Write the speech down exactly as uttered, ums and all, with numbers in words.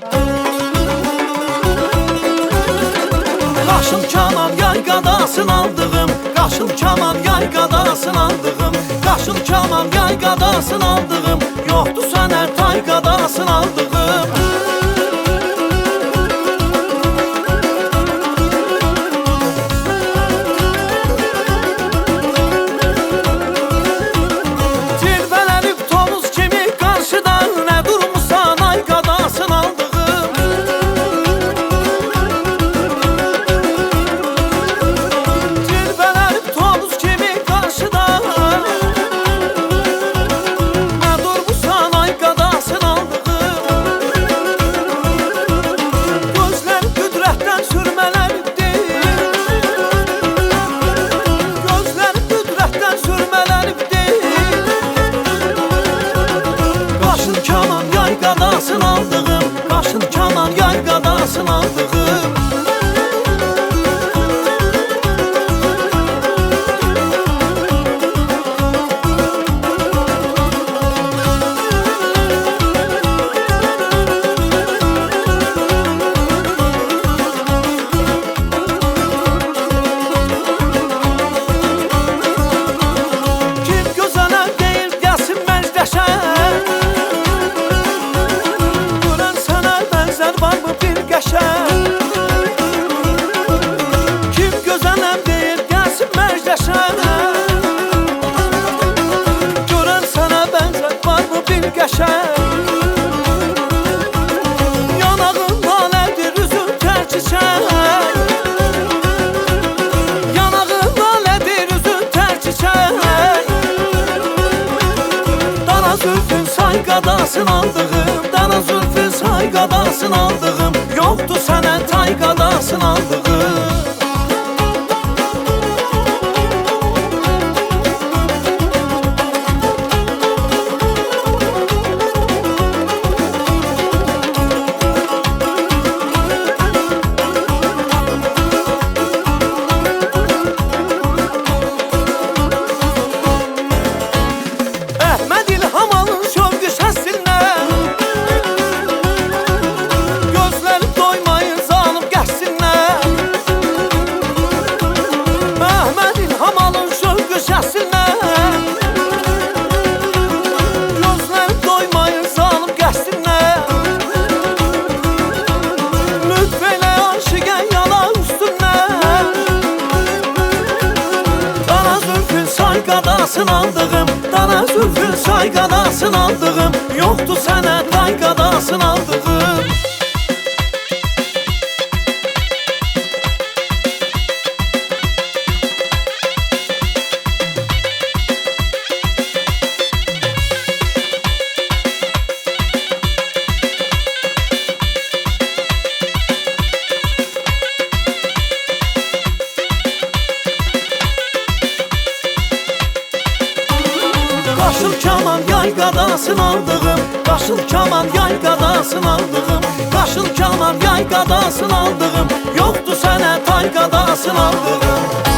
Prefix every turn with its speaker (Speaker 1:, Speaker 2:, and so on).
Speaker 1: Qaşıl kaman yayqadasın aldığım, qaşıl kaman yayqadasın aldığım, qaşıl kaman yayqadasın aldığım, yoxdur sənər tayqadasın aldığım. Cilvələnib tovuz kimi qarşıda, nə durmusan ayqadasın aldığım. Cilvələnib tovuz kimi qarşıda, nə durmusan ayqadasın aldığım. Gözlər qüdrətdən sürmələnibdir, gözlər qüdrətdən sürmələnibdir. Qaşıl kaman yayqadasın aldığım, qaşıl kaman yayqadasın aldığım. Kim gözələ deyil gəlsin məcləşə, görən sənə bənzər varmı bir qəşəng. Kim gözələm deyil gəlsin məcləşə, görən sənə bənzər varmı bir qəşəng. Yanağın lalədir, üzün tər çiçək, yanağın lalədir, üzün tər çiçək. Dana zülfün sayqadasın aldığım, dana zülfün sayqadasın aldığım, yoxdur sənə tayqadasın aldığım. Əhməd İlhamanın şövqü səssindən, gözləri doymayın zalım qəsrindən. Əhməd İlhamanın şövqü səssindən, gözləri doymayın zalım qəsrindən. Lütf elə aşiqən yana üstündən, dana zülfün sayqadasın aldığım, dana zülfün sayqadasın aldığım, yoxdur sənə tayqadasın aldığım. Qaşıl kaman yayqadasın aldığım, qaşıl kaman yayqadasın aldığım, qaşıl kaman yayqadasın aldığım, yoxdur sənə tayqadasın aldığım.